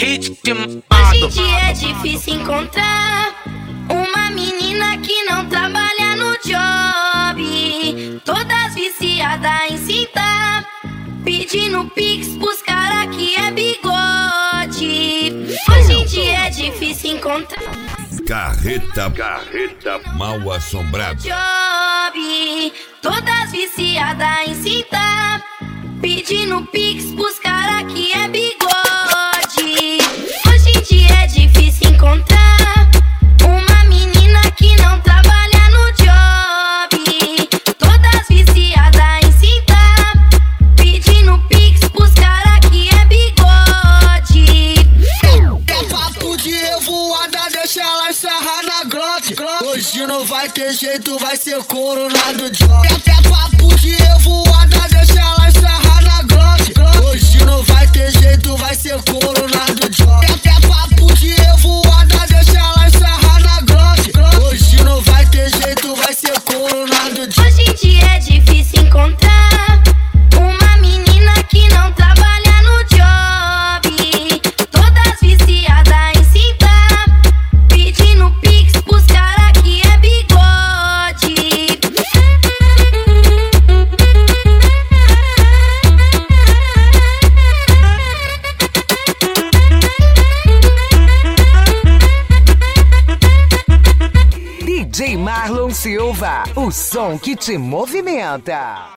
ritmo. Hoje em dia é difícil encontrar uma menina que não trabalha no job, todas viciadas em cintar, pedindo pix pros cara que é bigode. Hoje em dia é difícil encontrar Carreta mal assombrado. job, todas viciadas em cintar, pedindo pix pros cara que é bigode. Hoje em dia é difícil encontrar uma menina que não trabalha no job, todas viciadas em cintar, pedindo pix pros cara que é bigode. É papo de revoada, deixa ela sarrar na Glock. Hoje não vai ter jeito, vai ser coronado job. É papo de revoada, deixa ela sarrar na Glock. Hoje não vai ter jeito, vai ser coronado job. É papo de revoada, deixa ela sarrar na Glock. Hoje não vai ter jeito, vai ser coronado job. Hoje em dia é difícil encontrar uma menina que não trabalha no job, todas viciadas em cintar, pedindo pix pros cara que é bigode. DJ Marlon Silva, o som que te movimenta.